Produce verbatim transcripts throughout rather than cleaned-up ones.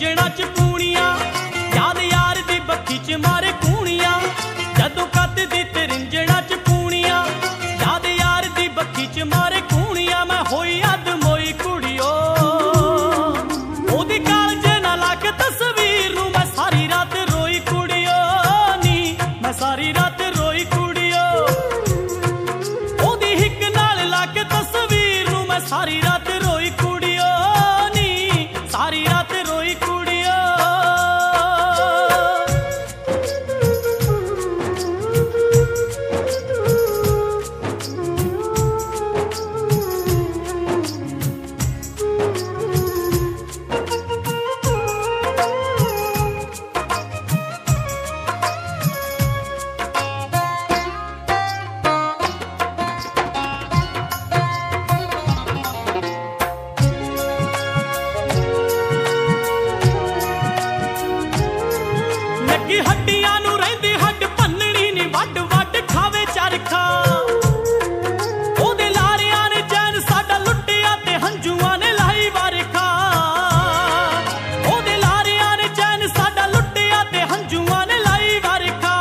रिंजणा च पूनिया, याद यार दी बक्खी च मारे कूणिया। जदों कददी ते रिंजणा च पूनिया, याद यार दी बक्खी च मारे कूणिया। मैं होई अद मोई कुड़ियो, ओदी कालजे ना लाके तस्वीर नूं मैं सारी रात रोई कुड़ियो नी, मैं सारी रात रोई कुड़ियो। ओदी हिक नाल लाके तस्वीर नूं मैं सारी रात रोई कुड़ियो नी, सारी रात रोई कुड़ियो। हड्डियां नूं रहिंदी हड्ड भन्नणी नी, वड वड खावे चरखा। ओदे लारियां ने चैन साडा लुटिया ते हंजुआं ने लाई वरखा। ओदे लारियां ने चैन साडा लुटिया ते हंजुआं ने लाई वरखा।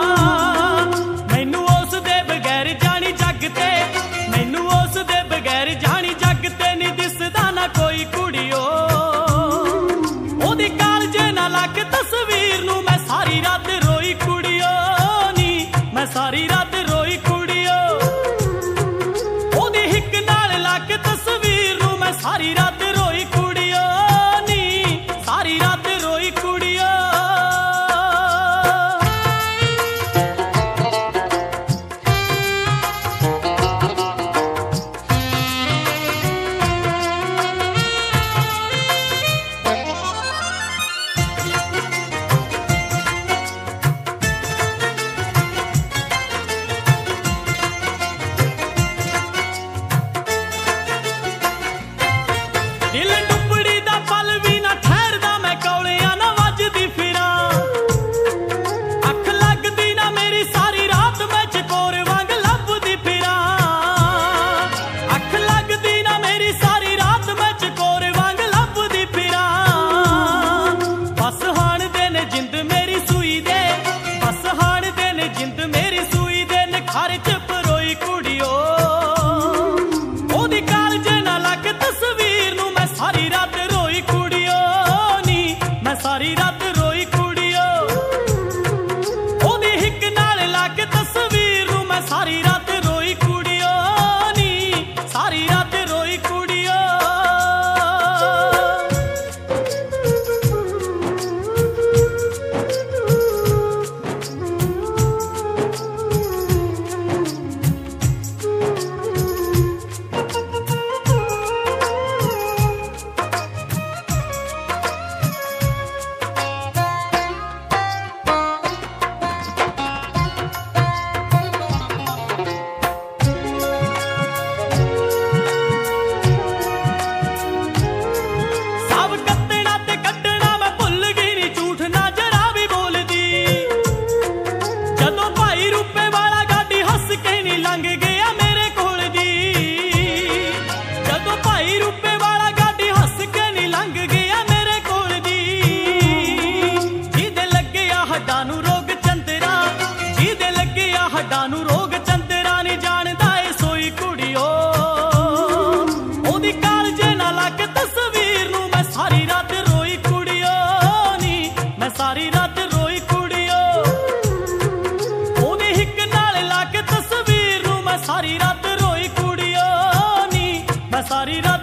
मैनू उस दे बगैर जानी जग ते, मैनू उस दे बगैर जानी जग ते नी दिसदा ना कोई कुड़ियो। ओदी कालजे ना लाके तस्वीर नूं मैं सारी रात रोई कुड़ियो नी, मैं सारी रात रोई कुड़ियो। ओदी हिक नाल लाके तस्वीर नूं मैं सारी रात रोई कुड़ियो नी, सारी रात रोई कुड़ियो। दिल डुबड़ी दा पल भी ना ठहरदा, मैं कौलियां ना वजदी फिरां। अख लगदी ना मेरी सारी रात मैं चकोर वांग लभदी फिरां। अख लगदी ना मेरी सारी रात मैं चकोर वांग लभदी फिरां। बस हाण दे ने जिंद मेरी सूई दे, बस हाण दे ने जिंद मेरी सूई दे। निखार च परोई कुड़ियो, ओदी कालजे ना लाके तस्वीर नूं मैं सारी रात रोई कुड़ियो नी, मैं सारी रात रोई कुड़ियो। ओदी हिक नाल लाके तस्वीर नूं मैं सारी रात रोई कुड़ियो नी, सारी रात रोई कुड़ियो। सब कत्तना ते कड्डना मैं भुल गई नी, झूठ ना जरा भी बोलदी। जदों भाई रूपे वाला गाड़ी हस के नी लंघ गया मेरे कोल दी। जदों भाई रूपे वाला गाड़ी हस के नी लंघ गया मेरे कोल दी। जिहदे लग्गिया हड्डां नूं रोग चंदरा, जिहदे लग्गिया हड्डां नूं रोग चंदरा नी जाणदा ए सोई कुड़ियो। ओदी कालजे ना लाके तस्वीर नूं मैं सारी रात रोई कुड़ियो नी, मैं सारी रात रोई कुड़ियो। ओदी हिक नाल लाके तस्वीर नूं मैं सारी रात रोई कुड़ियो नी, मैं सारी रात